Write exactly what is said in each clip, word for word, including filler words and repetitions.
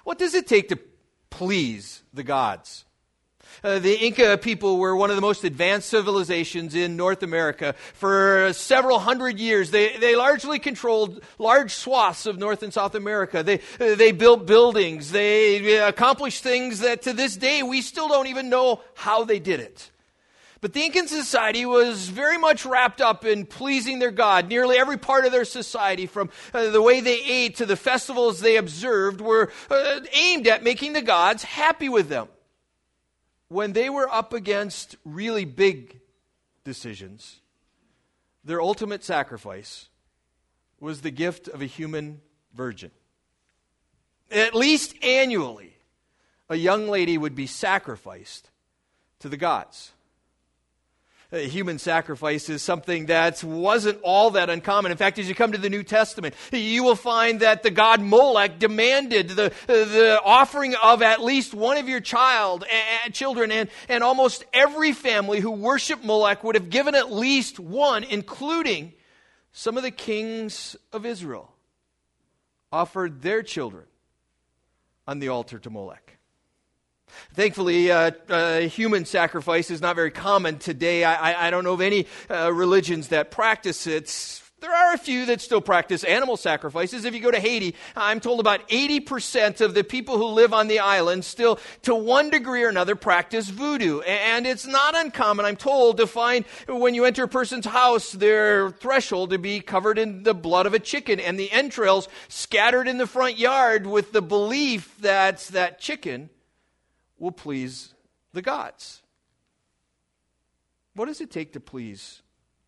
What does it take to please the gods? Uh, the Inca people were one of the most advanced civilizations in North America. For several hundred years, they, they largely controlled large swaths of North and South America. They, they built buildings. They accomplished things that to this day we still don't even know how they did it. But the Incan society was very much wrapped up in pleasing their God. Nearly every part of their society, from uh, the way they ate to the festivals they observed, were uh, aimed at making the gods happy with them. When they were up against really big decisions, their ultimate sacrifice was the gift of a human virgin. At least annually, a young lady would be sacrificed to the gods. A human sacrifice is something that wasn't all that uncommon. In fact, as you come to the New Testament, you will find that the god Molech demanded the, the offering of at least one of your child, uh, children, and, and almost every family who worshiped Molech would have given at least one, including some of the kings of Israel, offered their children on the altar to Molech. Thankfully, uh, uh, human sacrifice is not very common today. I, I, I don't know of any uh, religions that practice it. There are a few that still practice animal sacrifices. If you go to Haiti, I'm told about eighty percent of the people who live on the island still, to one degree or another, practice voodoo. And it's not uncommon, I'm told, to find when you enter a person's house, their threshold to be covered in the blood of a chicken and the entrails scattered in the front yard with the belief that that chicken will please the gods. What does it take to please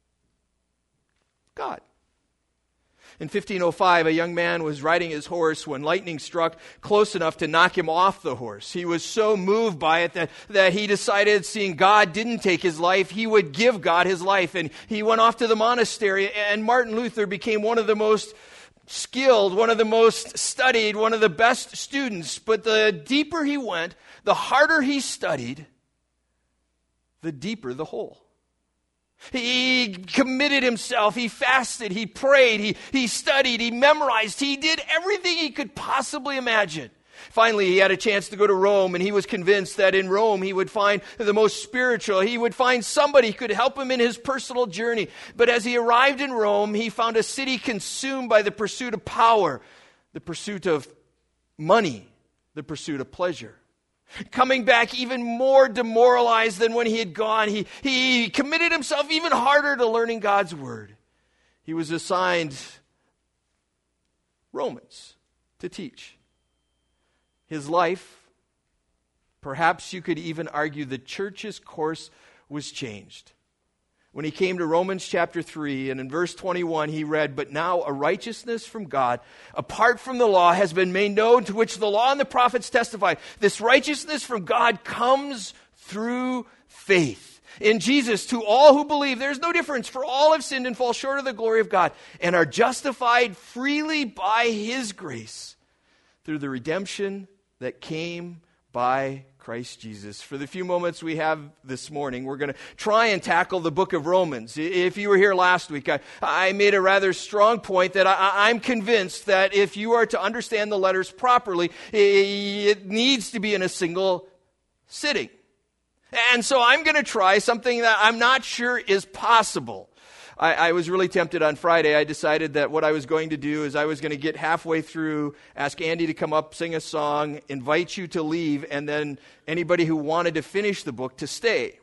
God? In fifteen oh five, a young man was riding his horse when lightning struck close enough to knock him off the horse. He was so moved by it that, that he decided, seeing God didn't take his life, he would give God his life. And he went off to the monastery, and Martin Luther became one of the most skilled, one of the most studied, one of the best students. But the deeper he went, the harder he studied, the deeper the hole. He committed himself, he fasted, he prayed, he, he studied, he memorized, he did everything he could possibly imagine. Finally, he had a chance to go to Rome, and he was convinced that in Rome he would find the most spiritual. He would find somebody who could help him in his personal journey. But as he arrived in Rome, he found a city consumed by the pursuit of power, the pursuit of money, the pursuit of pleasure. Coming back even more demoralized than when he had gone, he, he committed himself even harder to learning God's word. He was assigned Romans to teach. His life, perhaps you could even argue the church's course, was changed. When he came to Romans chapter three, and in verse twenty-one he read, "But now a righteousness from God, apart from the law, has been made known, to which the law and the prophets testify. This righteousness from God comes through faith in Jesus to all who believe. There's no difference, for all have sinned and fall short of the glory of God, and are justified freely by his grace through the redemption that came by Christ Jesus." For the few moments we have this morning, we're going to try and tackle the book of Romans. If you were here last week, I, I made a rather strong point that I, I'm convinced that if you are to understand the letters properly, it needs to be in a single sitting. And so I'm going to try something that I'm not sure is possible. I, I was really tempted on Friday. I decided that what I was going to do is I was going to get halfway through, ask Andy to come up, sing a song, invite you to leave, and then anybody who wanted to finish the book to stay.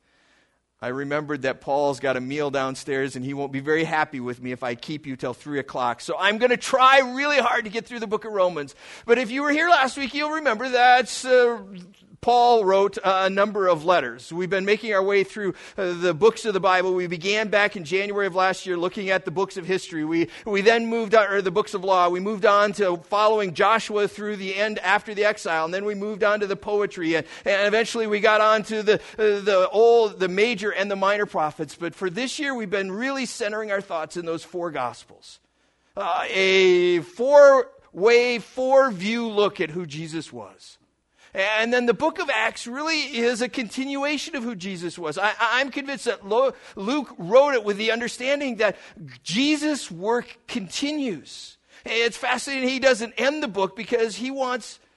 I remembered that Paul's got a meal downstairs, and he won't be very happy with me if I keep you till three o'clock. So I'm going to try really hard to get through the book of Romans. But if you were here last week, you'll remember that uh, Paul wrote a number of letters. We've been making our way through uh, the books of the Bible. We began back in January of last year looking at the books of history. We we then moved on, or the books of law. We moved on to following Joshua through the end after the exile, and then we moved on to the poetry, and, and eventually we got on to the uh, the old, the major and the minor prophets. But for this year, we've been really centering our thoughts in those four Gospels. Uh, a four-way, four-view look at who Jesus was. And then the book of Acts really is a continuation of who Jesus was. I, I'm convinced that Luke wrote it with the understanding that Jesus' work continues. It's fascinating he doesn't end the book because he wants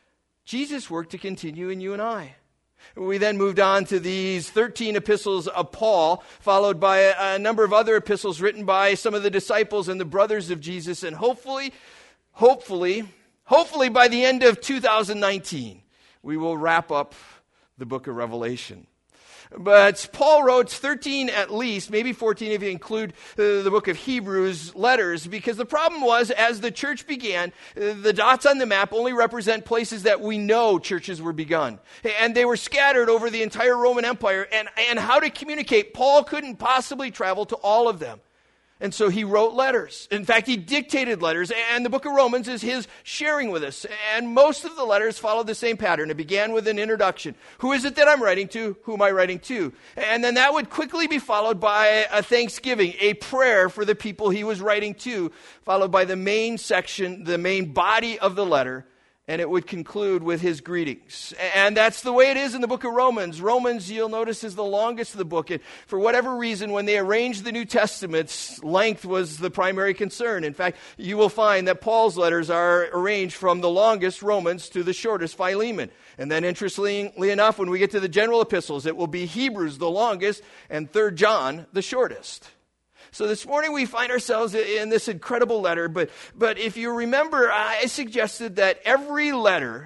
Jesus' work to continue in you and I. We then moved on to these thirteen epistles of Paul, followed by a, a number of other epistles written by some of the disciples and the brothers of Jesus. And hopefully, hopefully, hopefully by the end of two thousand nineteen, we will wrap up the book of Revelation. But Paul wrote thirteen at least, maybe fourteen if you include uh, the book of Hebrews letters, because the problem was, as the church began, uh, the dots on the map only represent places that we know churches were begun. And they were scattered over the entire Roman Empire. And, and how to communicate? Paul couldn't possibly travel to all of them. And so he wrote letters. In fact, he dictated letters, and the book of Romans is his sharing with us. And most of the letters followed the same pattern. It began with an introduction. Who is it that I'm writing to? Who am I writing to? And then that would quickly be followed by a thanksgiving, a prayer for the people he was writing to, followed by the main section, the main body of the letter, and it would conclude with his greetings. And that's the way it is in the book of Romans. Romans, you'll notice, is the longest of the book. And for whatever reason, when they arranged the New Testaments, length was the primary concern. In fact, you will find that Paul's letters are arranged from the longest, Romans, to the shortest, Philemon. And then, interestingly enough, when we get to the general epistles, it will be Hebrews, the longest, and Third John, the shortest. So this morning we find ourselves in this incredible letter, but, but if you remember, I suggested that every letter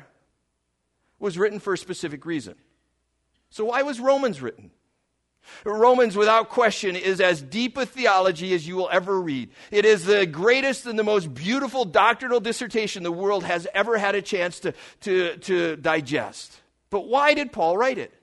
was written for a specific reason. So why was Romans written? Romans, without question, is as deep a theology as you will ever read. It is the greatest and the most beautiful doctrinal dissertation the world has ever had a chance to, to, to digest. But why did Paul write it?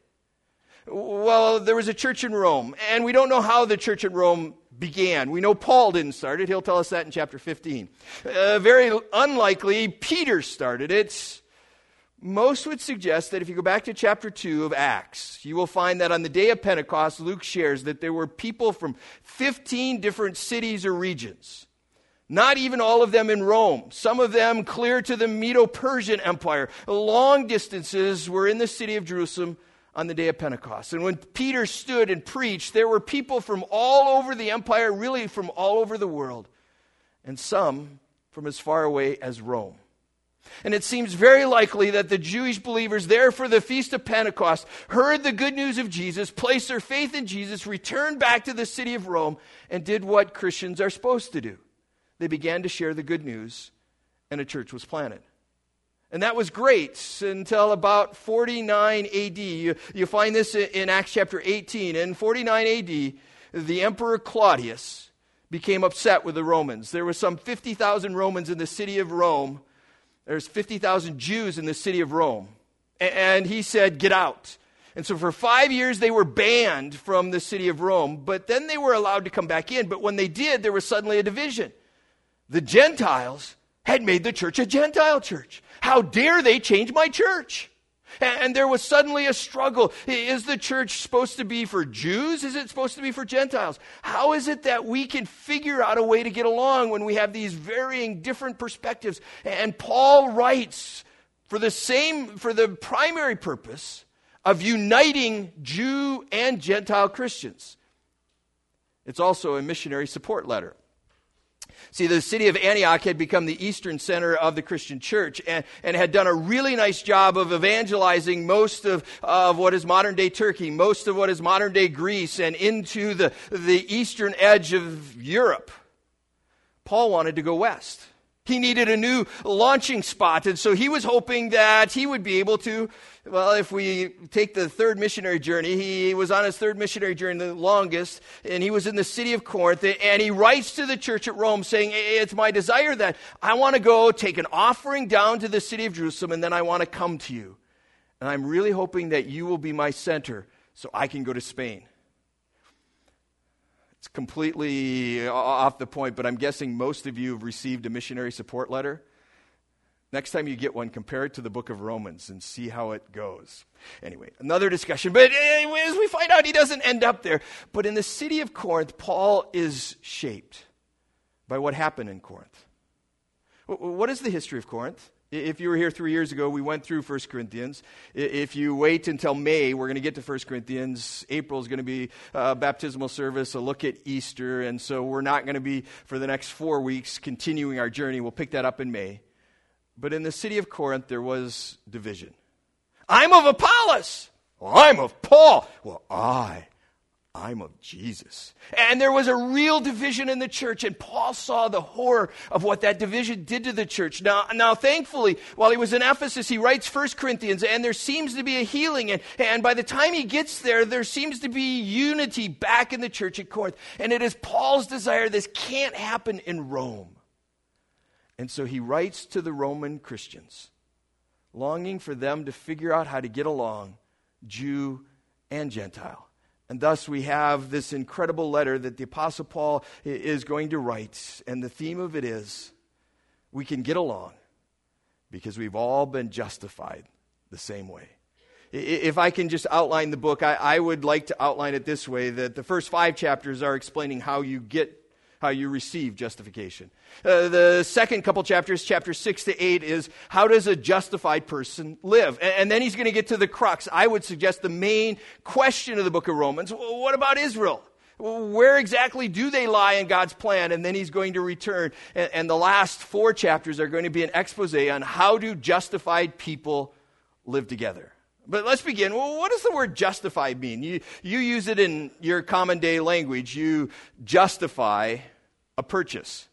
Well, there was a church in Rome, and we don't know how the church in Rome began. We know Paul didn't start it. He'll tell us that in chapter fifteen. Uh, very unlikely Peter started it. Most would suggest that if you go back to chapter two of Acts, you will find that on the day of Pentecost, Luke shares that there were people from fifteen different cities or regions. Not even all of them in Rome. Some of them clear to the Medo-Persian Empire. Long distances were in the city of Jerusalem on the day of Pentecost. And when Peter stood and preached, there were people from all over the empire, really from all over the world, and some from as far away as Rome. And it seems very likely that the Jewish believers there for the Feast of Pentecost heard the good news of Jesus, placed their faith in Jesus, returned back to the city of Rome, and did what Christians are supposed to do. They began to share the good news, and a church was planted. And that was great until about forty-nine A D. You, you find this in Acts chapter eighteen. In forty-nine A D, the Emperor Claudius became upset with the Romans. There were some fifty thousand Romans in the city of Rome. There's fifty thousand Jews in the city of Rome. And he said, get out. And so for five years, they were banned from the city of Rome. But then they were allowed to come back in. But when they did, there was suddenly a division. The Gentiles had made the church a Gentile church. How dare they change my church? And there was suddenly a struggle. Is the church supposed to be for Jews? Is it supposed to be for Gentiles? How is it that we can figure out a way to get along when we have these varying different perspectives? And Paul writes for the same, for the primary purpose of uniting Jew and Gentile Christians. It's also a missionary support letter. See, the city of Antioch had become the eastern center of the Christian church and, and had done a really nice job of evangelizing most of, of what is modern-day Turkey, most of what is modern-day Greece, and into the, the eastern edge of Europe. Paul wanted to go west. He needed a new launching spot, and so he was hoping that he would be able to, well, if we take the third missionary journey, he was on his third missionary journey, the longest, and he was in the city of Corinth, and he writes to the church at Rome saying, it's my desire that I want to go take an offering down to the city of Jerusalem, and then I want to come to you. And I'm really hoping that you will be my center so I can go to Spain. It's completely off the point, but I'm guessing most of you have received a missionary support letter. Next time you get one, compare it to the book of Romans and see how it goes. Anyway, another discussion. But as we find out, he doesn't end up there. But in the city of Corinth, Paul is shaped by what happened in Corinth. What is the history of Corinth? If you were here three years ago, we went through First Corinthians. If you wait until May, we're going to get to First Corinthians. April is going to be a baptismal service, a look at Easter. And so we're not going to be, for the next four weeks, continuing our journey. We'll pick that up in May. But in the city of Corinth, there was division. I'm of Apollos. Well, I'm of Paul. Well, I, I'm of Jesus. And there was a real division in the church, and Paul saw the horror of what that division did to the church. Now, now thankfully, while he was in Ephesus, he writes First Corinthians, and there seems to be a healing. And, and by the time he gets there, there seems to be unity back in the church at Corinth. And it is Paul's desire this can't happen in Rome. And so he writes to the Roman Christians, longing for them to figure out how to get along, Jew and Gentile. And thus we have this incredible letter that the Apostle Paul is going to write. And the theme of it is, we can get along because we've all been justified the same way. If I can just outline the book, I, I would like to outline it this way, that the first five chapters are explaining how you get how you receive justification. Uh, the second couple chapters, chapters six to eight, is how does a justified person live? And, and then he's going to get to the crux. I would suggest the main question of the book of Romans. Well, what about Israel? Where exactly do they lie in God's plan? And then he's going to return. And, and the last four chapters are going to be an expose on how do justified people live together. But let's begin. Well, what does the word justified mean? You, you use it in your common day language. You justify a purchase.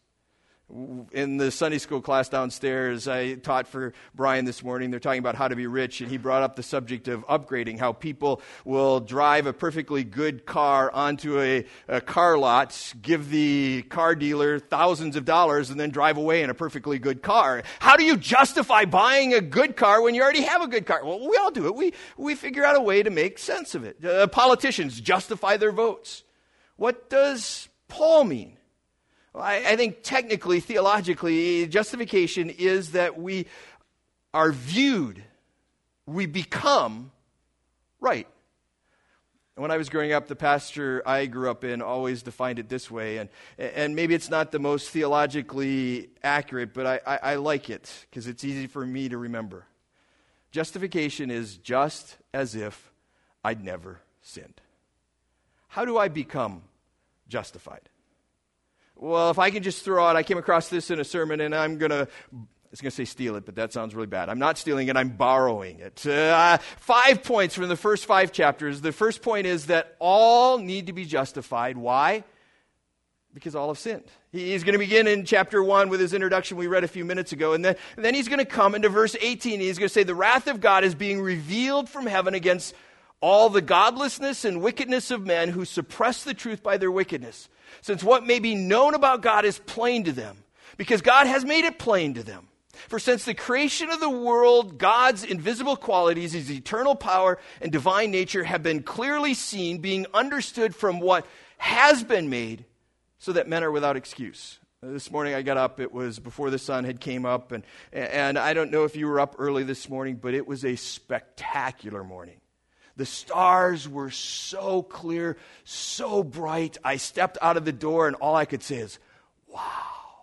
In the Sunday school class downstairs, I taught for Brian this morning. They're talking about how to be rich, and he brought up the subject of upgrading, how people will drive a perfectly good car onto a, a car lot, give the car dealer thousands of dollars, and then drive away in a perfectly good car. How do you justify buying a good car when you already have a good car? Well, we all do it. We, we figure out a way to make sense of it. Uh, politicians justify their votes. What does Paul mean? I, I think technically, theologically, justification is that we are viewed, we become right. When I was growing up, the pastor I grew up in always defined it this way, and and maybe it's not the most theologically accurate, but I, I, I like it because it's easy for me to remember. Justification is just as if I'd never sinned. How do I become justified? Well, if I can just throw out, I came across this in a sermon, and I'm going to, I was going to say steal it, but that sounds really bad. I'm not stealing it, I'm borrowing it. Uh, five points from the first five chapters. The first point is that all need to be justified. Why? Because all have sinned. He's going to begin in chapter one with his introduction we read a few minutes ago, and then, and then he's going to come into verse eighteen, and he's going to say, the wrath of God is being revealed from heaven against all the godlessness and wickedness of men who suppress the truth by their wickedness. Since what may be known about God is plain to them, because God has made it plain to them. For since the creation of the world, God's invisible qualities, his eternal power and divine nature have been clearly seen, being understood from what has been made, so that men are without excuse. This morning I got up, it was before the sun had came up, and, and I don't know if you were up early this morning, but it was a spectacular morning. The stars were so clear, so bright. I stepped out of the door and all I could say is, wow.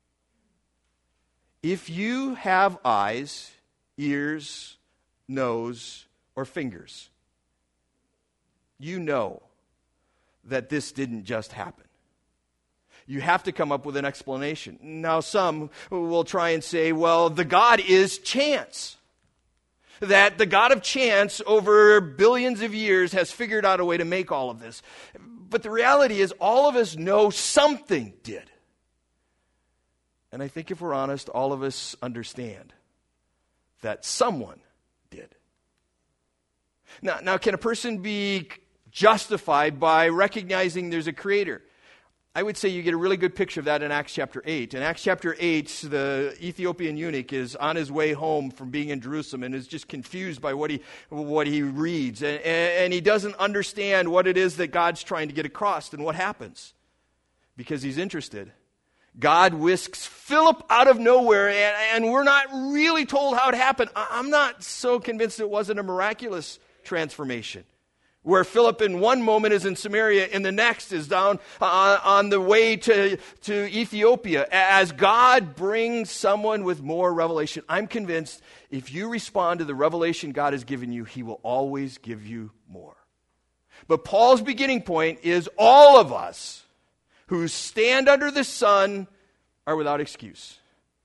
If you have eyes, ears, nose, or fingers, you know that this didn't just happen. You have to come up with an explanation. Now, some will try and say, well, the God is chance. That the God of chance over billions of years has figured out a way to make all of this. But the reality is all of us know something did. And I think if we're honest, all of us understand that someone did. Now, now can a person be justified by recognizing there's a creator? I would say you get a really good picture of that in Acts chapter eight. In Acts chapter eight, the Ethiopian eunuch is on his way home from being in Jerusalem and is just confused by what he what he reads. And, and he doesn't understand what it is that God's trying to get across. And what happens? Because he's interested. God whisks Philip out of nowhere, and, and we're not really told how it happened. I'm not so convinced it wasn't a miraculous transformation. Where Philip in one moment is in Samaria and the next is down uh, on the way to, to Ethiopia. As God brings someone with more revelation, I'm convinced if you respond to the revelation God has given you, he will always give you more. But Paul's beginning point is all of us who stand under the sun are without excuse.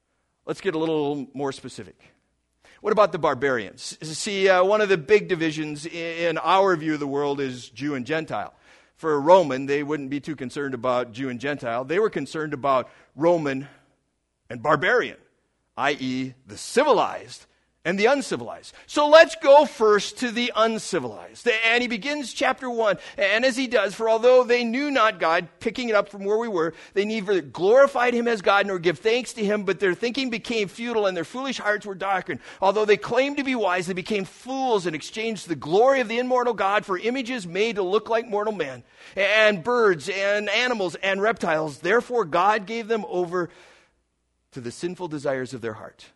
Let's get a little more specific. What about the barbarians? See, uh, one of the big divisions in our view of the world is Jew and Gentile. For a Roman, they wouldn't be too concerned about Jew and Gentile. They were concerned about Roman and barbarian, that is the civilized and the uncivilized. So let's go first to the uncivilized. And he begins chapter one. And as he does, for although they knew not God, picking it up from where we were, they neither glorified him as God nor give thanks to him, but their thinking became futile and their foolish hearts were darkened. Although they claimed to be wise, they became fools and exchanged the glory of the immortal God for images made to look like mortal men, and birds and animals and reptiles. Therefore God gave them over to the sinful desires of their heart.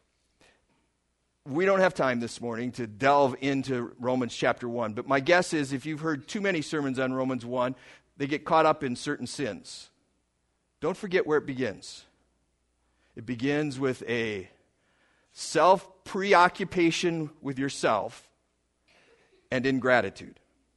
We don't have time this morning to delve into Romans chapter one, but my guess is if you've heard too many sermons on Romans one, they get caught up in certain sins. Don't forget where it begins. It begins with a self-preoccupation with yourself and ingratitude.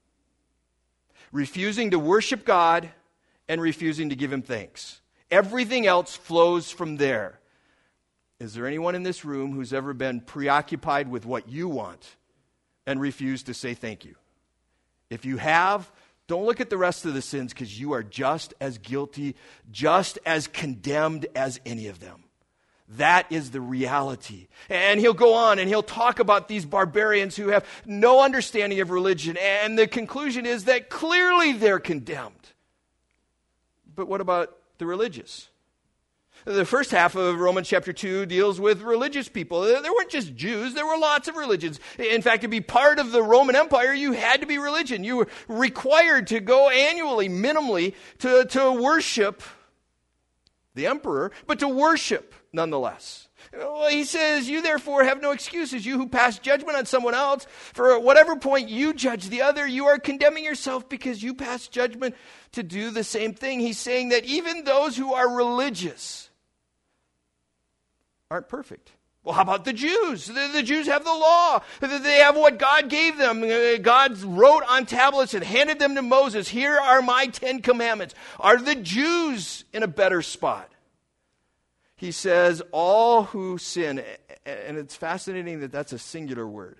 Refusing to worship God and refusing to give him thanks. Everything else flows from there. Is there anyone in this room who's ever been preoccupied with what you want and refused to say thank you? If you have, don't look at the rest of the sins because you are just as guilty, just as condemned as any of them. That is the reality. And he'll go on and he'll talk about these barbarians who have no understanding of religion. And the conclusion is that clearly they're condemned. But what about the religious? The first half of Romans chapter two deals with religious people. There weren't just Jews, there were lots of religions. In fact, to be part of the Roman Empire, you had to be religion. You were required to go annually, minimally, to, to worship the emperor, but to worship nonetheless. Well, he says, you therefore have no excuses, you who pass judgment on someone else. For at whatever point you judge the other, you are condemning yourself because you pass judgment to do the same thing. He's saying that even those who are religious aren't perfect. Well, how about the Jews? The, the Jews have the law. They have what God gave them. God wrote on tablets and handed them to Moses. Here are my Ten Commandments. Are the Jews in a better spot? He says, all who sin, and it's fascinating that that's a singular word.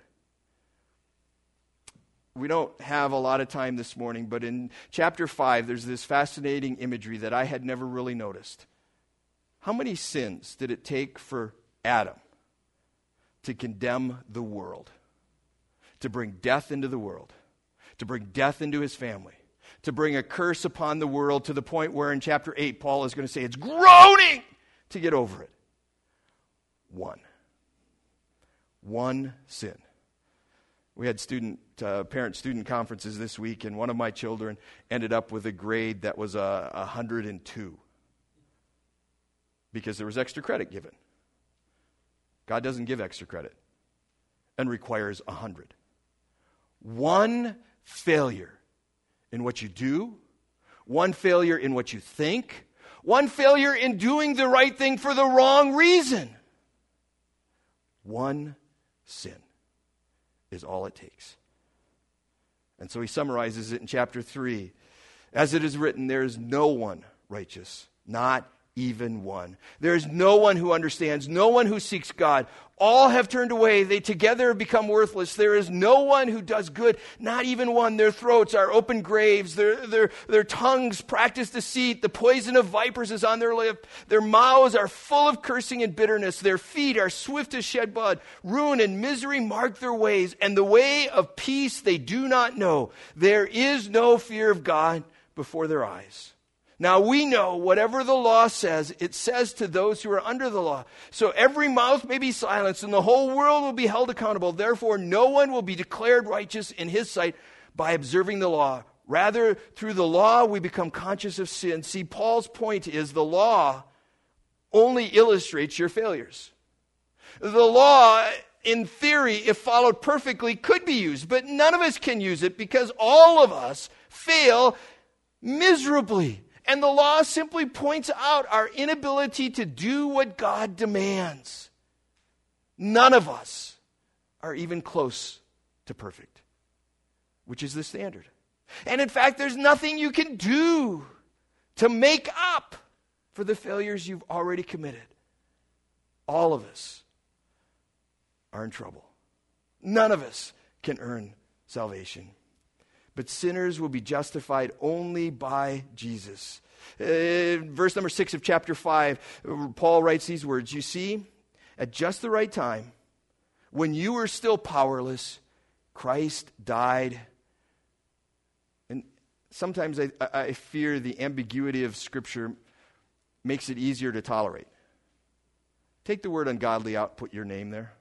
We don't have a lot of time this morning, but in chapter five, there's this fascinating imagery that I had never really noticed. How many sins did it take for Adam to condemn the world, to bring death into the world, to bring death into his family, to bring a curse upon the world to the point where in chapter eight, Paul is going to say it's groaning to get over it? One. One sin. We had student, uh, parent-student conferences this week, and one of my children ended up with a grade that was a uh, one hundred two. Because there was extra credit given. God doesn't give extra credit and requires a hundred. One failure in what you do, one failure in what you think, one failure in doing the right thing for the wrong reason. One sin is all it takes. And so he summarizes it in chapter three. As it is written, there is no one righteous, not even one. There is no one who understands, no one who seeks God. All have turned away. They together have become worthless. There is no one who does good, not even one. Their throats are open graves. Their, their, their tongues practice deceit. The poison of vipers is on their lip. Their mouths are full of cursing and bitterness. Their feet are swift to shed blood. Ruin and misery mark their ways, and the way of peace they do not know. There is no fear of God before their eyes. Now we know whatever the law says, it says to those who are under the law. So every mouth may be silenced and the whole world will be held accountable. Therefore, no one will be declared righteous in his sight by observing the law. Rather, through the law, we become conscious of sin. See, Paul's point is the law only illustrates your failures. The law, in theory, if followed perfectly, could be used, but none of us can use it because all of us fail miserably. And the law simply points out our inability to do what God demands. None of us are even close to perfect, which is the standard. And in fact, there's nothing you can do to make up for the failures you've already committed. all of us are in trouble. None of us can earn salvation. But sinners will be justified only by Jesus. Uh, verse number six of chapter five, Paul writes these words, "You see, at just the right time, when you were still powerless, Christ died." And sometimes I, I fear the ambiguity of Scripture makes it easier to tolerate. Take the word ungodly out, put your name there.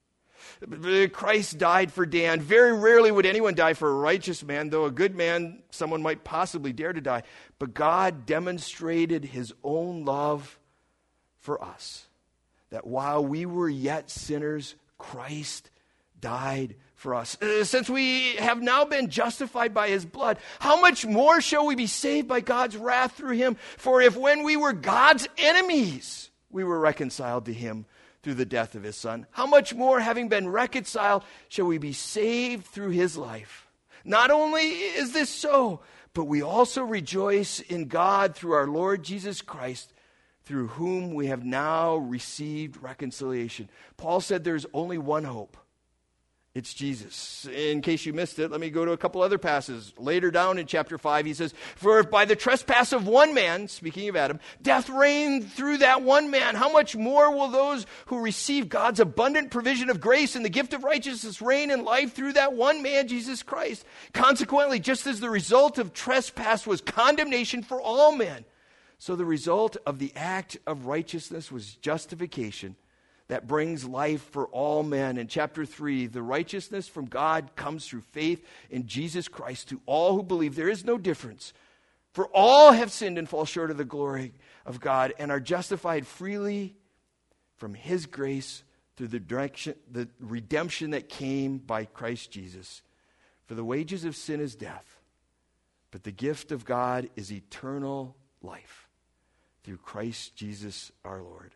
Christ died for Dan. Very rarely would anyone die for a righteous man, though a good man, someone might possibly dare to die. But God demonstrated his own love for us, that while we were yet sinners, Christ died for us. Uh, since we have now been justified by his blood, how much more shall we be saved by God's wrath through him? For if when we were God's enemies, we were reconciled to him through the death of his Son, how much more, having been reconciled, shall we be saved through his life? Not only is this so, but we also rejoice in God through our Lord Jesus Christ, through whom we have now received reconciliation. Paul said there's only one hope. It's Jesus. In case you missed it, let me go to a couple other passages. Later down in chapter five, he says, "For if by the trespass of one man," speaking of Adam, "death reigned through that one man, how much more will those who receive God's abundant provision of grace and the gift of righteousness reign in life through that one man, Jesus Christ? Consequently, just as the result of trespass was condemnation for all men, so the result of the act of righteousness was justification that brings life for all men." In chapter three, the righteousness from God comes through faith in Jesus Christ to all who believe. There is no difference. For all have sinned and fall short of the glory of God and are justified freely from his grace through the direction, the redemption that came by Christ Jesus. For the wages of sin is death, but the gift of God is eternal life through Christ Jesus our Lord.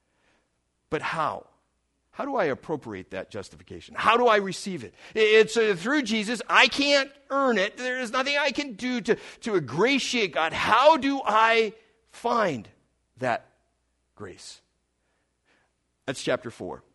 But how? How do I appropriate that justification? How do I receive it? It's uh, through Jesus. I can't earn it. There is nothing I can do to, to ingratiate God. How do I find that grace? That's chapter four.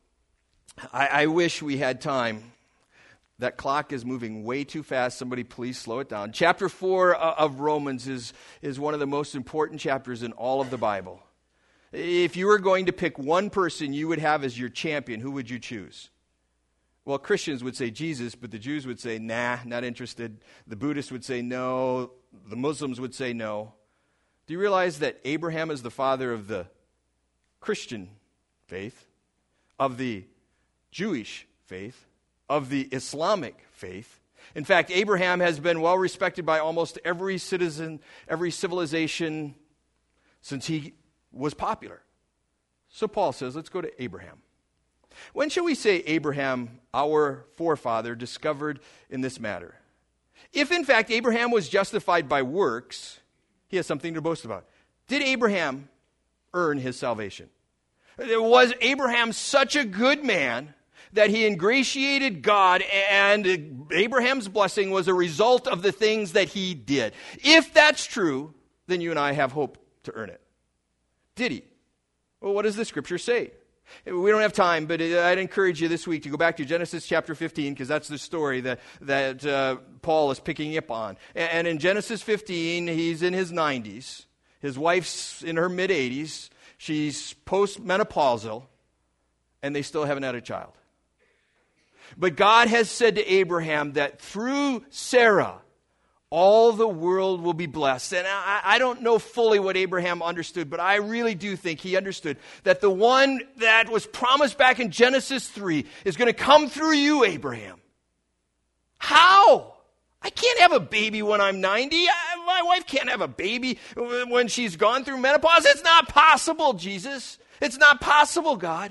I, I wish we had time. That clock is moving way too fast. Somebody please slow it down. Chapter four of Romans is, is one of the most important chapters in all of the Bible. If you were going to pick one person you would have as your champion, who would you choose? Well, Christians would say Jesus, but the Jews would say, nah, not interested. The Buddhists would say no. The Muslims would say no. Do you realize that Abraham is the father of the Christian faith, of the Jewish faith, of the Islamic faith? In fact, Abraham has been well respected by almost every citizen, every civilization since he was popular. So Paul says, let's go to Abraham. When shall we say Abraham, our forefather, discovered in this matter? If in fact Abraham was justified by works, he has something to boast about. Did Abraham earn his salvation? Was Abraham such a good man that he ingratiated God, and Abraham's blessing was a result of the things that he did? If that's true, then you and I have hope to earn it. Did he? Well, what does the scripture say? We don't have time, but I'd encourage you this week to go back to Genesis chapter fifteen, because that's the story that, that uh, Paul is picking up on. And in Genesis fifteen, he's in his nineties. His wife's in her mid-eighties. She's post-menopausal, and they still haven't had a child. But God has said to Abraham that through Sarah, all the world will be blessed. And I, I don't know fully what Abraham understood, but I really do think he understood that the one that was promised back in Genesis three is going to come through you, Abraham. How? I can't have a baby when I'm ninety. I, my wife can't have a baby when she's gone through menopause. It's not possible, Jesus. It's not possible, God.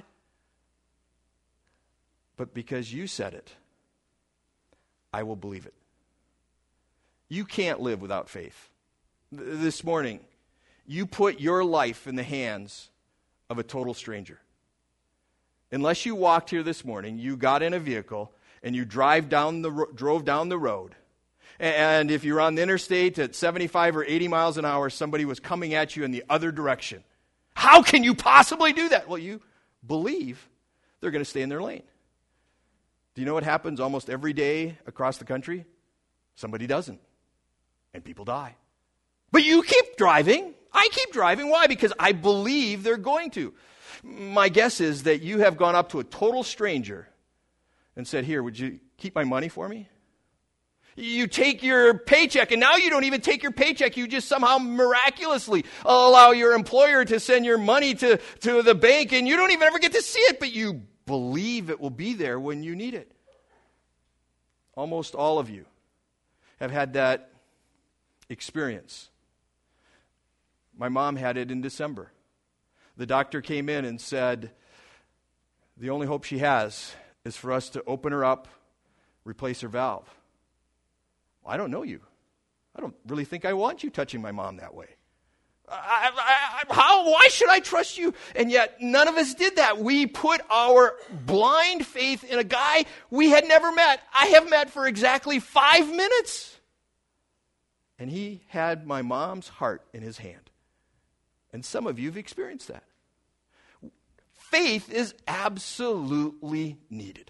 But because you said it, I will believe it. You can't live without faith. This morning, you put your life in the hands of a total stranger. Unless you walked here this morning, you got in a vehicle and you drive down the ro- drove down the road. And if you're on the interstate at seventy-five or eighty miles an hour, somebody was coming at you in the other direction. How can you possibly do that? Well, you believe they're going to stay in their lane. Do you know what happens almost every day across the country? Somebody doesn't, and people die. But you keep driving. I keep driving. Why? Because I believe they're going to. My guess is that you have gone up to a total stranger and said, here, would you keep my money for me? You take your paycheck, and now you don't even take your paycheck. You just somehow miraculously allow your employer to send your money to, to the bank, and you don't even ever get to see it, but you believe it will be there when you need it. Almost all of you have had that experience. My mom had it in December. The doctor came in and said, the only hope she has is for us to open her up, replace her valve. Well, I don't know you. I don't really think I want you touching my mom that way. I, I, I, how? Why should I trust you? And yet none of us did that. We put our blind faith in a guy we had never met. I have met for exactly five minutes. And he had my mom's heart in his hand. And some of you have experienced that. Faith is absolutely needed.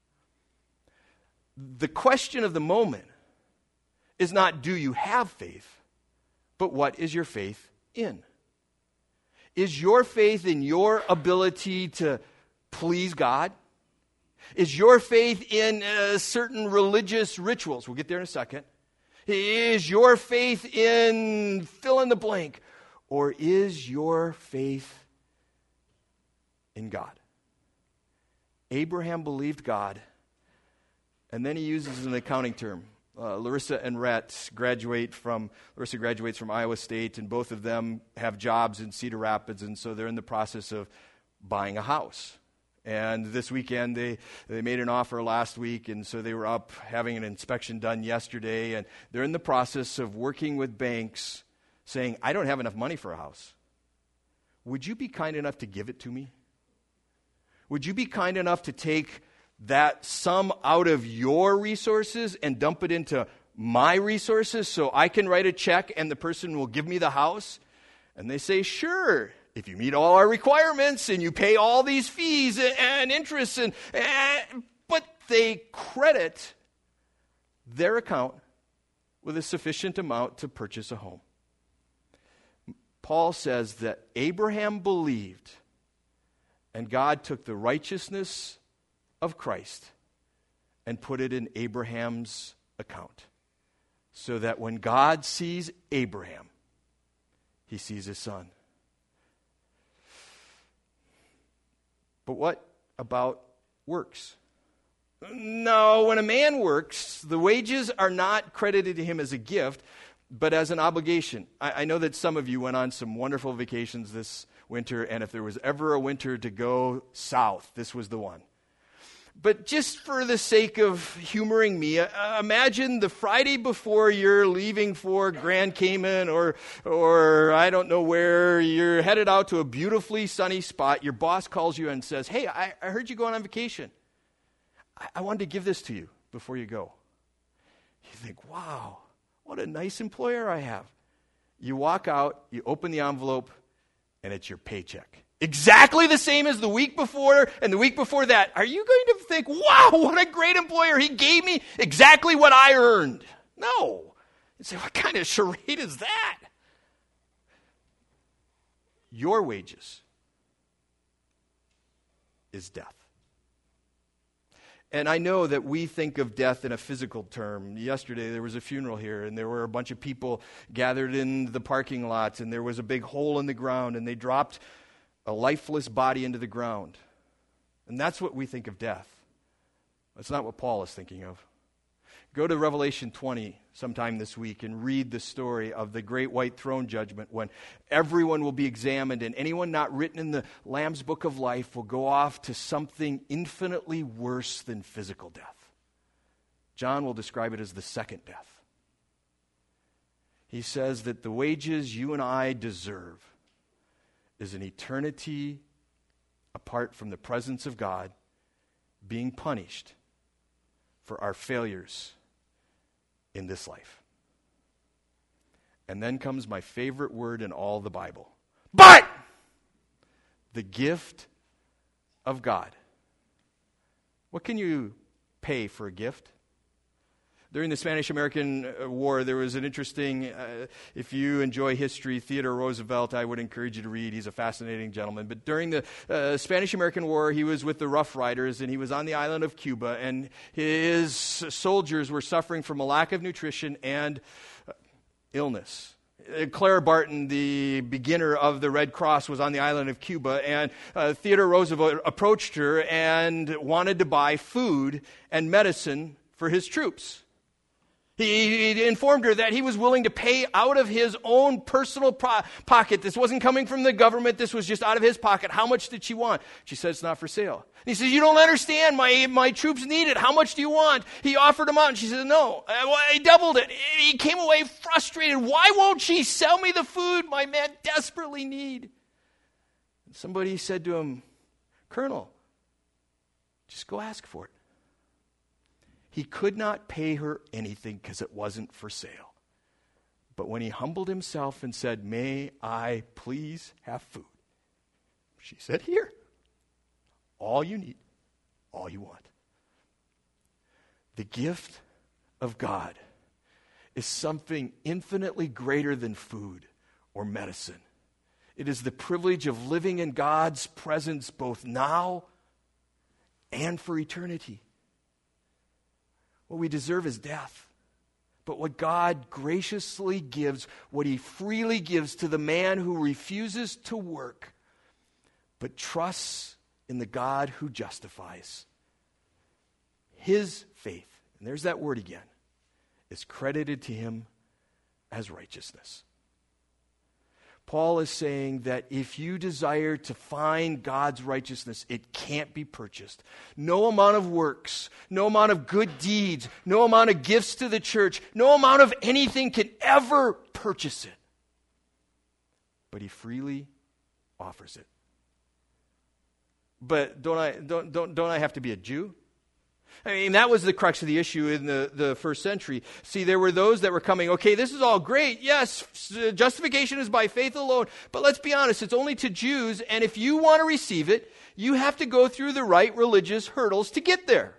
The question of the moment is not, do you have faith, but what is your faith in? Is your faith in your ability to please God? Is your faith in uh, certain religious rituals? We'll get there in a second. Is your faith in fill in the blank? Or is your faith in God? Abraham believed God, and then he uses an accounting term. Uh, Larissa and Rhett graduate from, Larissa graduates from Iowa State, and both of them have jobs in Cedar Rapids, and so they're in the process of buying a house. And this weekend, they, they made an offer last week, and so they were up having an inspection done yesterday, and they're in the process of working with banks, saying, I don't have enough money for a house. Would you be kind enough to give it to me? Would you be kind enough to take that sum out of your resources and dump it into my resources so I can write a check and the person will give me the house? And they say, sure, if you meet all our requirements and you pay all these fees and, and interest, and, and but they credit their account with a sufficient amount to purchase a home. Paul says that Abraham believed, and God took the righteousness of Christ and put it in Abraham's account, so that when God sees Abraham, he sees his son. But what about works? No, when a man works, the wages are not credited to him as a gift, but as an obligation. I, I know that some of you went on some wonderful vacations this winter, and if there was ever a winter to go south, this was the one. But just for the sake of humoring me, uh, imagine the Friday before you're leaving for Grand Cayman or, or I don't know where, you're headed out to a beautifully sunny spot. Your boss calls you and says, hey, I, I heard you going on vacation. I, I wanted to give this to you before you go. You think, wow, what a nice employer I have. You walk out, you open the envelope, and it's your paycheck. Exactly the same as the week before and the week before that. Are you going to think, wow, what a great employer. He gave me exactly what I earned. No. You say, what kind of charade is that? Your wages is death. And I know that we think of death in a physical term. Yesterday there was a funeral here, and there were a bunch of people gathered in the parking lot, and there was a big hole in the ground, and they dropped a lifeless body into the ground. And that's what we think of death. That's not what Paul is thinking of. Go to Revelation twenty sometime this week and read the story of the great white throne judgment, when everyone will be examined and anyone not written in the Lamb's book of life will go off to something infinitely worse than physical death. John will describe it as the second death. He says that the wages you and I deserve is an eternity apart from the presence of God, being punished for our failures in this life. And then comes my favorite word in all the Bible. But the gift of God. What can you pay for a gift? During the Spanish-American War, there was an interesting, uh, if you enjoy history, Theodore Roosevelt, I would encourage you to read. He's a fascinating gentleman. But during the uh, Spanish-American War, he was with the Rough Riders, and he was on the island of Cuba, and his soldiers were suffering from a lack of nutrition and uh, illness. Clara Barton, the beginner of the Red Cross, was on the island of Cuba, and uh, Theodore Roosevelt approached her and wanted to buy food and medicine for his troops. He, he informed her that he was willing to pay out of his own personal pro- pocket. This wasn't coming from the government. This was just out of his pocket. How much did she want? She said, it's not for sale. And he says, you don't understand. My, my troops need it. How much do you want? He offered them out, and she said, no. I doubled it. He came away frustrated. Why won't she sell me the food my men desperately need? And somebody said to him, Colonel, just go ask for it. He could not pay her anything because it wasn't for sale. But when he humbled himself and said, may I please have food? She said, here. All you need, all you want. The gift of God is something infinitely greater than food or medicine. It is the privilege of living in God's presence both now and for eternity. What we deserve is death. But what God graciously gives, what he freely gives to the man who refuses to work, but trusts in the God who justifies. His faith, and there's that word again, is credited to him as righteousness. Paul is saying that if you desire to find God's righteousness, it can't be purchased. No amount of works, no amount of good deeds, no amount of gifts to the church, no amount of anything can ever purchase it. But he freely offers it. But don't I don't don't don't I have to be a Jew? I mean, that was the crux of the issue in the, the first century. See, there were those that were coming, okay, this is all great. Yes, justification is by faith alone. But let's be honest, it's only to Jews. And if you want to receive it, you have to go through the right religious hurdles to get there.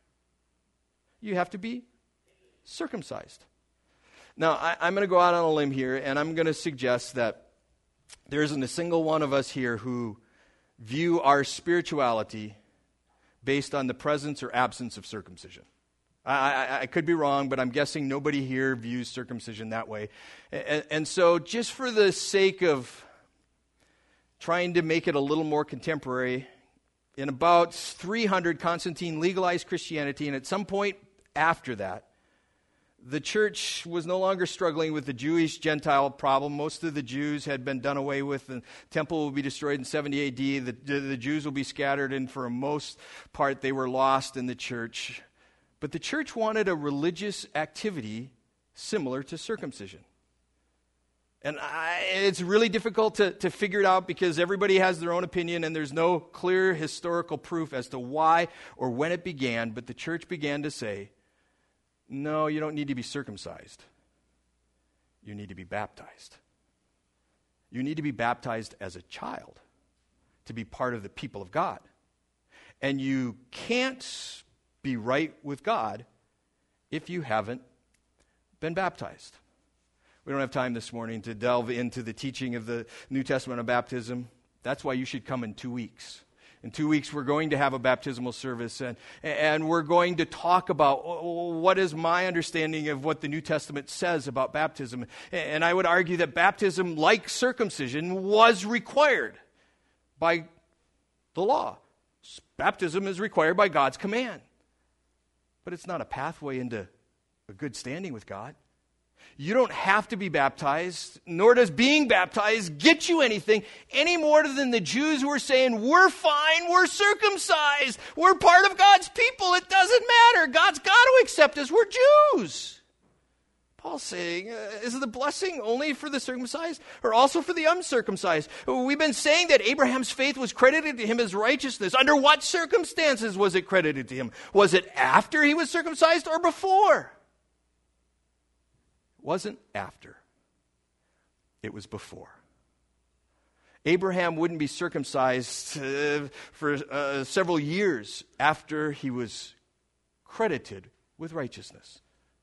You have to be circumcised. Now, I, I'm going to go out on a limb here, and I'm going to suggest that there isn't a single one of us here who view our spirituality based on the presence or absence of circumcision. I, I, I could be wrong, but I'm guessing nobody here views circumcision that way. And, and so just for the sake of trying to make it a little more contemporary, in about three hundred, Constantine legalized Christianity, and at some point after that, the church was no longer struggling with the Jewish-Gentile problem. Most of the Jews had been done away with. The temple will be destroyed in seventy A D. The, the Jews will be scattered, and for the most part, they were lost in the church. But the church wanted a religious activity similar to circumcision. And I, it's really difficult to, to figure it out because everybody has their own opinion, and there's no clear historical proof as to why or when it began. But the church began to say, no, you don't need to be circumcised. You need to be baptized. You need to be baptized as a child to be part of the people of God. And you can't be right with God if you haven't been baptized. We don't have time this morning to delve into the teaching of the New Testament of baptism. That's why you should come in two weeks. In two weeks, we're going to have a baptismal service, and, and we're going to talk about what is my understanding of what the New Testament says about baptism. And I would argue that baptism, like circumcision, was required by the law. Baptism is required by God's command. But it's not a pathway into a good standing with God. You don't have to be baptized, nor does being baptized get you anything any more than the Jews who were saying, we're fine, we're circumcised, we're part of God's people, it doesn't matter, God's got to accept us, we're Jews. Paul's saying, uh, is the blessing only for the circumcised or also for the uncircumcised? We've been saying that Abraham's faith was credited to him as righteousness. Under what circumstances was it credited to him? Was it after he was circumcised or before? Wasn't after. It was before. Abraham wouldn't be circumcised uh, for uh, several years after he was credited with righteousness.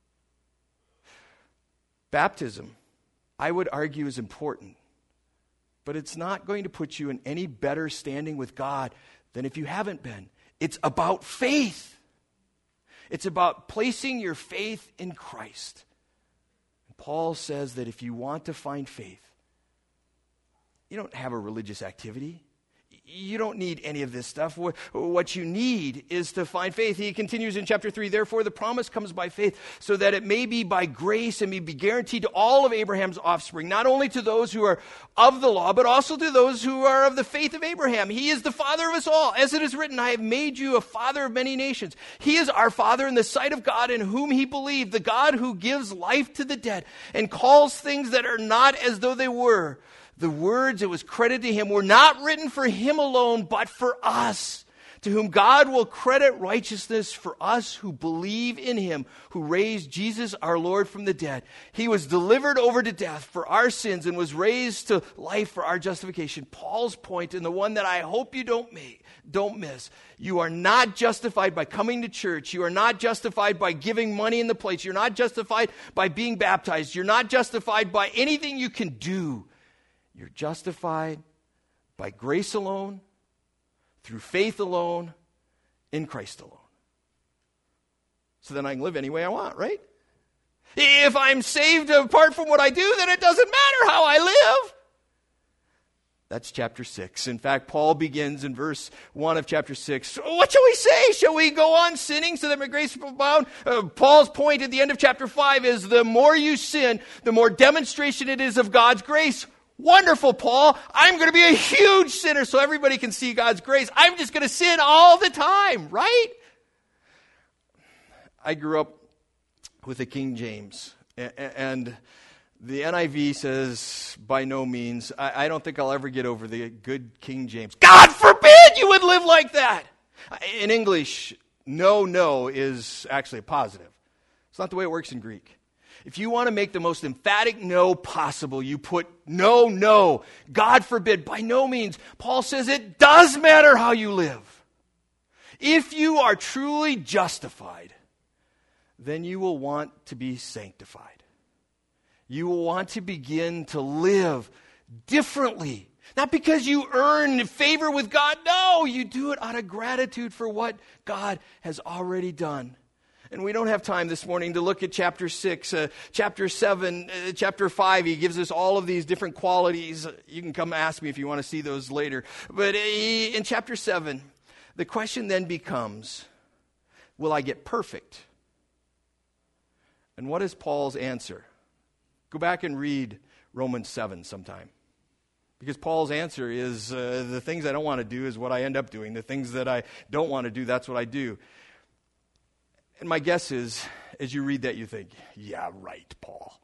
Baptism, I would argue, is important, but it's not going to put you in any better standing with God than if you haven't been. It's about faith. It's about placing your faith in Christ. Paul says that if you want to find faith, you don't have a religious activity. You don't need any of this stuff. What you need is to find faith. He continues in chapter three, therefore the promise comes by faith, so that it may be by grace and may be guaranteed to all of Abraham's offspring, not only to those who are of the law, but also to those who are of the faith of Abraham. He is the father of us all. As it is written, I have made you a father of many nations. He is our father in the sight of God, in whom he believed, the God who gives life to the dead and calls things that are not as though they were. The words that was credited to him were not written for him alone, but for us, to whom God will credit righteousness for us who believe in him, who raised Jesus our Lord from the dead. He was delivered over to death for our sins and was raised to life for our justification. Paul's point, and the one that I hope you don't make, don't miss, you are not justified by coming to church. You are not justified by giving money in the plates. You're not justified by being baptized. You're not justified by anything you can do. You're justified by grace alone, through faith alone, in Christ alone. So then I can live any way I want, right? If I'm saved apart from what I do, then it doesn't matter how I live. That's chapter six. In fact, Paul begins in verse one of chapter six. What shall we say? Shall we go on sinning so that my grace will abound? Uh, Paul's point at the end of chapter five is the more you sin, the more demonstration it is of God's grace. Wonderful, Paul. I'm going to be a huge sinner so everybody can see God's grace. I'm just going to sin all the time, right? I grew up with the King James, and the N I V says, by no means. I don't think I'll ever get over the good King James. God forbid you would live like that. In English, no, no is actually a positive. It's not the way it works in Greek. If you want to make the most emphatic no possible, you put no, no, God forbid, by no means. Paul says it does matter how you live. If you are truly justified, then you will want to be sanctified. You will want to begin to live differently. Not because you earn favor with God. No, you do it out of gratitude for what God has already done. And we don't have time this morning to look at chapter six, uh, chapter seven, uh, chapter five. He gives us all of these different qualities. You can come ask me if you want to see those later. But he, in chapter seven, the question then becomes, will I get perfect? And what is Paul's answer? Go back and read Romans seven sometime. Because Paul's answer is, uh, the things I don't want to do is what I end up doing. The things that I don't want to do, that's what I do. And my guess is, as you read that, you think, yeah, right, Paul.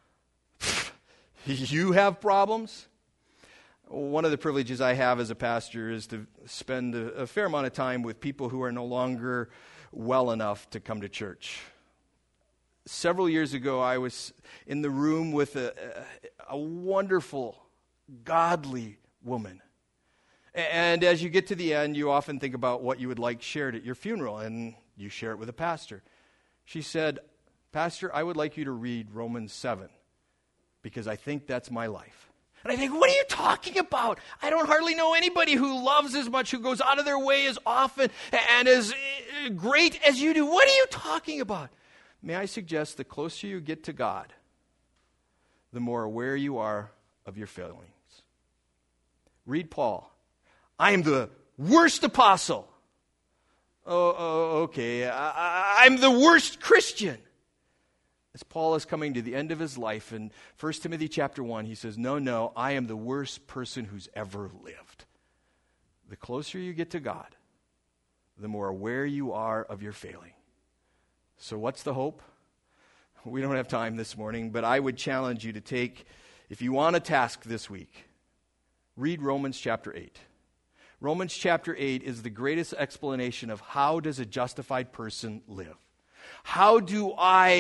You have problems? One of the privileges I have as a pastor is to spend a, a fair amount of time with people who are no longer well enough to come to church. Several years ago, I was in the room with a, a, a wonderful, godly woman. And as you get to the end, you often think about what you would like shared at your funeral, and you share it with a pastor. She said, Pastor, I would like you to read Romans seven, because I think that's my life. And I think, what are you talking about? I don't hardly know anybody who loves as much, who goes out of their way as often, and as great as you do. What are you talking about? May I suggest the closer you get to God, the more aware you are of your failings. Read Paul. I am the worst apostle. Oh, oh okay. I, I'm the worst Christian. As Paul is coming to the end of his life in First Timothy chapter one, he says, no, no, I am the worst person who's ever lived. The closer you get to God, the more aware you are of your failing. So what's the hope? We don't have time this morning, but I would challenge you to take, if you want a task this week, read Romans chapter eight. Romans chapter eight is the greatest explanation of how does a justified person live. How do I,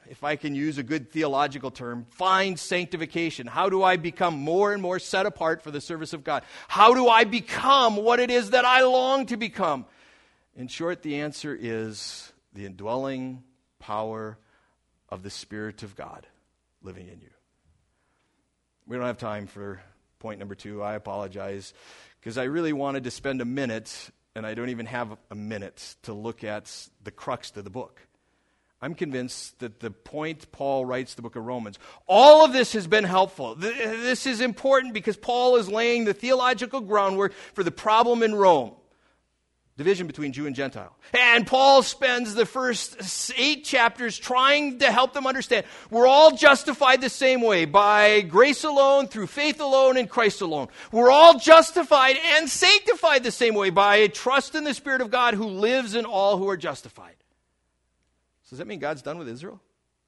if I can use a good theological term, find sanctification? How do I become more and more set apart for the service of God? How do I become what it is that I long to become? In short, the answer is the indwelling power of the Spirit of God living in you. We don't have time for point number two. I apologize, because I really wanted to spend a minute, and I don't even have a minute to look at the crux to the book. I'm convinced that the point Paul writes the book of Romans, all of this has been helpful. This is important because Paul is laying the theological groundwork for the problem in Rome. Division between Jew and Gentile. And Paul spends the first eight chapters trying to help them understand we're all justified the same way, by grace alone, through faith alone, in Christ alone. We're all justified and sanctified the same way, by trust in the Spirit of God who lives in all who are justified. So does that mean God's done with Israel?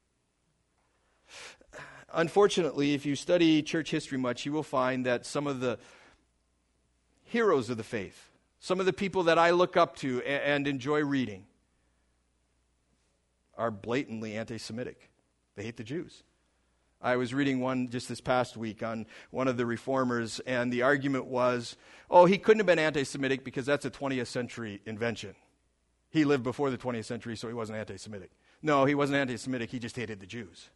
Unfortunately, if you study church history much, you will find that some of the heroes of the faith, some of the people that I look up to and enjoy reading, are blatantly anti-Semitic. They hate the Jews. I was reading one just this past week on one of the reformers, and the argument was, oh, he couldn't have been anti-Semitic because that's a twentieth century invention. He lived before the twentieth century, so he wasn't anti-Semitic. No, he wasn't anti-Semitic, he just hated the Jews.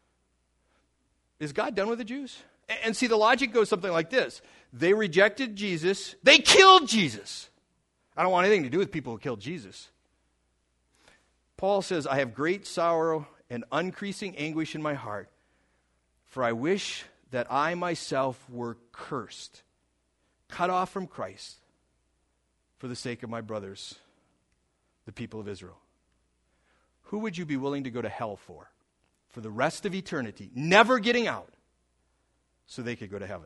Is God done with the Jews? And see, the logic goes something like this. They rejected Jesus. They killed Jesus. I don't want anything to do with people who killed Jesus. Paul says, I have great sorrow and increasing anguish in my heart, for I wish that I myself were cursed, cut off from Christ, for the sake of my brothers, the people of Israel. Who would you be willing to go to hell for? For the rest of eternity, never getting out, so they could go to heaven.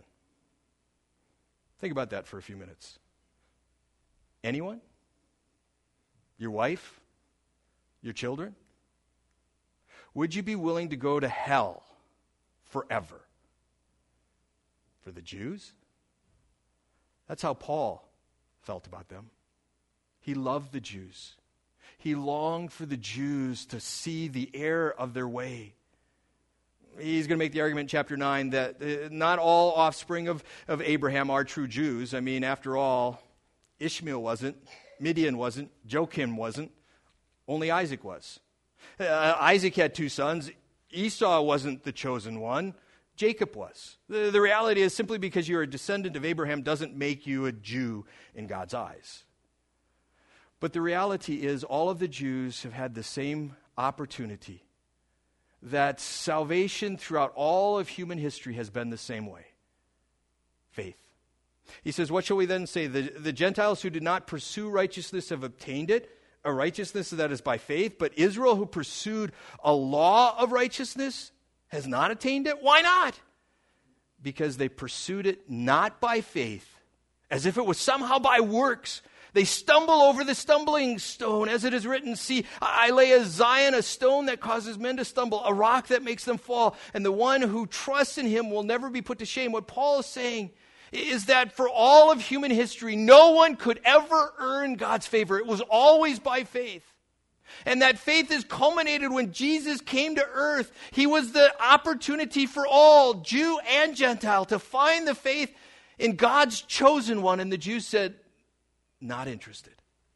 Think about that for a few minutes. Anyone? Your wife? Your children? Would you be willing to go to hell forever? For the Jews? That's how Paul felt about them. He loved the Jews. He longed for the Jews to see the error of their way. He's going to make the argument in chapter nine that uh, not all offspring of, of Abraham are true Jews. I mean, after all, Ishmael wasn't, Midian wasn't, Joachim wasn't, only Isaac was. Uh, Isaac had two sons. Esau wasn't the chosen one. Jacob was. The, the reality is simply because you're a descendant of Abraham doesn't make you a Jew in God's eyes. But the reality is all of the Jews have had the same opportunity, that salvation throughout all of human history has been the same way. Faith. He says, what shall we then say? The, the Gentiles who did not pursue righteousness have obtained it, a righteousness that is by faith, but Israel who pursued a law of righteousness has not attained it. Why not? Because they pursued it not by faith, as if it was somehow by works. They stumble over the stumbling stone, as it is written, see, I lay a Zion, a stone that causes men to stumble, a rock that makes them fall, and the one who trusts in him will never be put to shame. What Paul is saying is that for all of human history, no one could ever earn God's favor. It was always by faith. And that faith is culminated when Jesus came to earth. He was the opportunity for all, Jew and Gentile, to find the faith in God's chosen one. And the Jews said, not interested.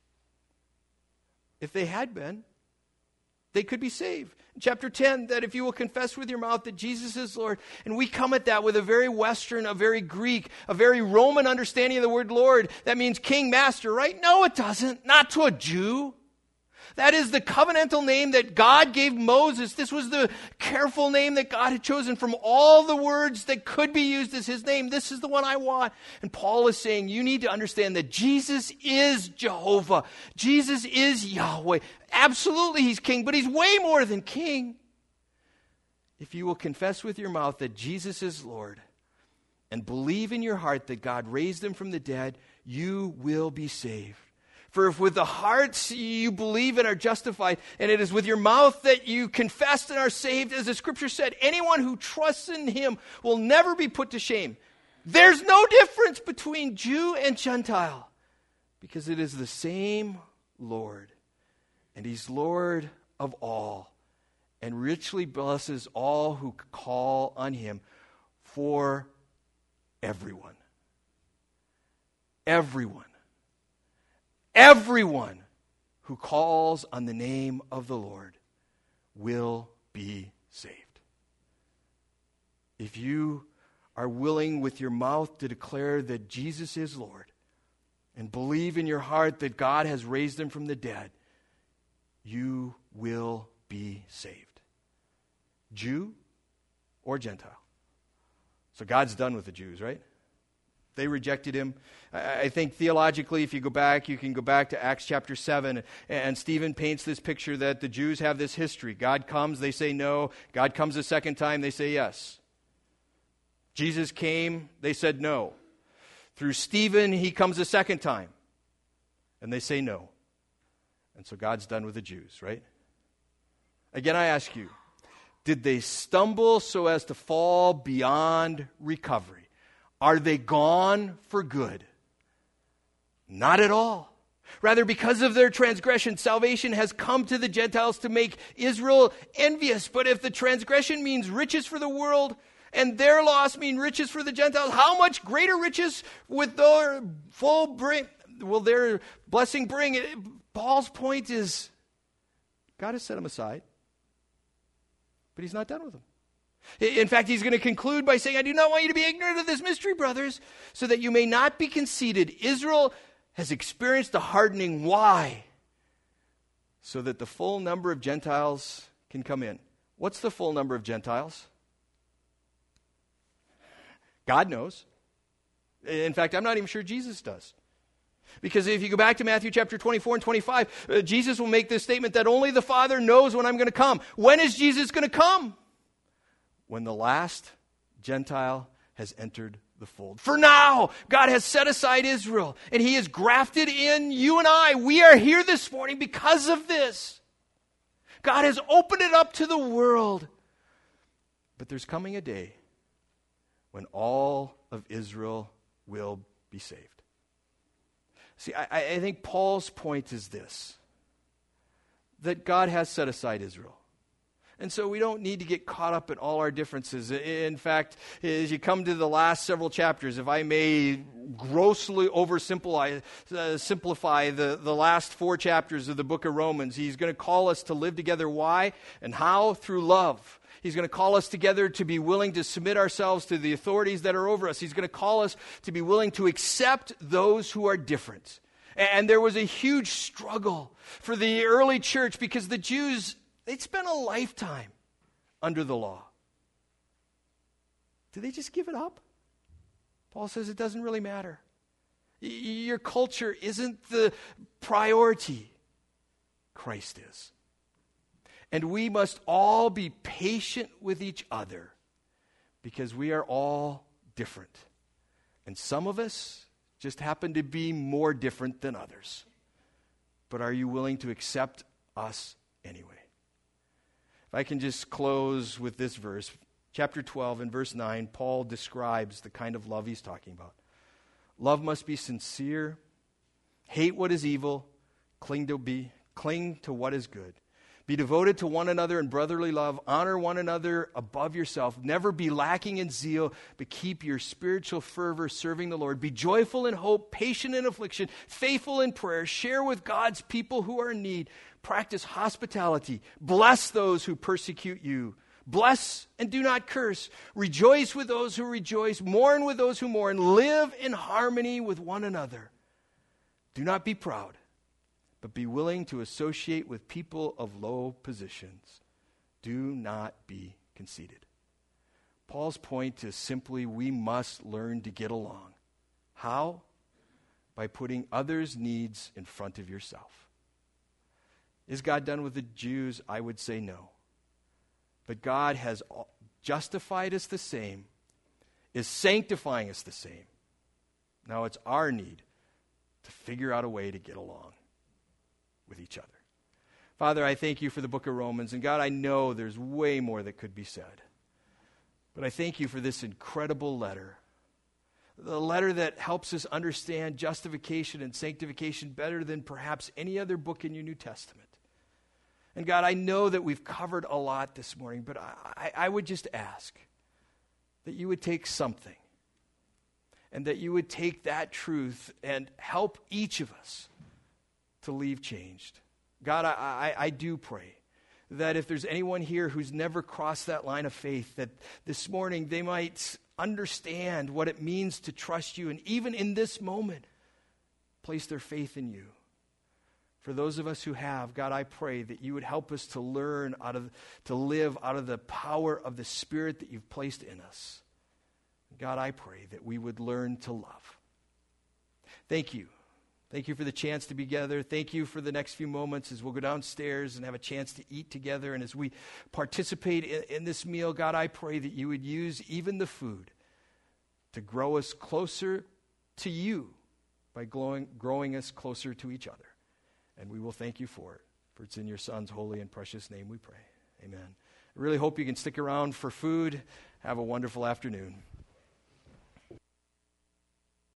If they had been, they could be saved. Chapter ten, that if you will confess with your mouth that Jesus is Lord, and we come at that with a very Western, a very Greek, a very Roman understanding of the word Lord. That means king, master, right? No, it doesn't. Not to a Jew. That is the covenantal name that God gave Moses. This was the careful name that God had chosen from all the words that could be used as his name. This is the one I want. And Paul is saying you need to understand that Jesus is Jehovah. Jesus is Yahweh. Absolutely, he's king, but he's way more than king. If you will confess with your mouth that Jesus is Lord and believe in your heart that God raised him from the dead, you will be saved. For if with the heart you believe and are justified, and it is with your mouth that you confess and are saved, as the scripture said, anyone who trusts in him will never be put to shame. There's no difference between Jew and Gentile, because it is the same Lord, and he's Lord of all, and richly blesses all who call on him, for everyone. Everyone. Everyone who calls on the name of the Lord will be saved. If you are willing with your mouth to declare that Jesus is Lord and believe in your heart that God has raised him from the dead, you will be saved. Jew or Gentile. So God's done with the Jews, right? They rejected him. I think theologically, if you go back, you can go back to Acts chapter seven, and Stephen paints this picture that the Jews have this history. God comes, they say no. God comes a second time, they say yes. Jesus came, they said no. Through Stephen, he comes a second time, and they say no. And so God's done with the Jews, right? Again, I ask you, did they stumble so as to fall beyond recovery? Are they gone for good? Not at all. Rather, because of their transgression, salvation has come to the Gentiles to make Israel envious. But if the transgression means riches for the world and their loss mean riches for the Gentiles, how much greater riches with their full bring will their blessing bring? Paul's point is, God has set them aside, but he's not done with them. In fact, he's going to conclude by saying, I do not want you to be ignorant of this mystery, brothers, so that you may not be conceited. Israel has experienced a hardening. Why? So that the full number of Gentiles can come in. What's the full number of Gentiles? God knows. In fact, I'm not even sure Jesus does. Because if you go back to Matthew chapter twenty-four and twenty-five, uh, Jesus will make this statement that only the Father knows when I'm going to come. When is Jesus going to come? When the last Gentile has entered the fold. For now, God has set aside Israel, and he has grafted in you and I. We are here this morning because of this. God has opened it up to the world. But there's coming a day when all of Israel will be saved. See, I, I think Paul's point is this, that God has set aside Israel. And so we don't need to get caught up in all our differences. In fact, as you come to the last several chapters, if I may grossly oversimplify uh, simplify the, the last four chapters of the book of Romans, he's going to call us to live together. Why and how? Through love. He's going to call us together to be willing to submit ourselves to the authorities that are over us. He's going to call us to be willing to accept those who are different. And there was a huge struggle for the early church because the Jews, they'd spent a lifetime under the law. Did they just give it up? Paul says it doesn't really matter. Y- your culture isn't the priority. Christ is. And we must all be patient with each other because we are all different. And some of us just happen to be more different than others. But are you willing to accept us anyway? If I can just close with this verse, chapter twelve and verse nine, Paul describes the kind of love he's talking about. Love must be sincere, hate what is evil, cling to be, cling to what is good. Be devoted to one another in brotherly love. Honor one another above yourself. Never be lacking in zeal, but keep your spiritual fervor serving the Lord. Be joyful in hope, patient in affliction, faithful in prayer. Share with God's people who are in need. Practice hospitality. Bless those who persecute you. Bless and do not curse. Rejoice with those who rejoice. Mourn with those who mourn. Live in harmony with one another. Do not be proud, but be willing to associate with people of low positions. Do not be conceited. Paul's point is simply we must learn to get along. How? By putting others' needs in front of yourself. Is God done with the Jews? I would say no. But God has justified us the same, is sanctifying us the same. Now it's our need to figure out a way to get along with each other. Father, I thank you for the book of Romans. And God, I know there's way more that could be said. But I thank you for this incredible letter. The letter that helps us understand justification and sanctification better than perhaps any other book in your New Testament. And God, I know that we've covered a lot this morning, but I, I, I would just ask that you would take something and that you would take that truth and help each of us to leave changed. God, I, I, I do pray that if there's anyone here who's never crossed that line of faith, that this morning they might understand what it means to trust you, and even in this moment, place their faith in you. For those of us who have, God, I pray that you would help us to learn out of, to live out of the power of the Spirit that you've placed in us. God, I pray that we would learn to love. Thank you. Thank you for the chance to be together. Thank you for the next few moments as we'll go downstairs and have a chance to eat together. And as we participate in, in this meal, God, I pray that you would use even the food to grow us closer to you by growing, growing us closer to each other. And we will thank you for it. For it's in your Son's holy and precious name we pray. Amen. I really hope you can stick around for food. Have a wonderful afternoon.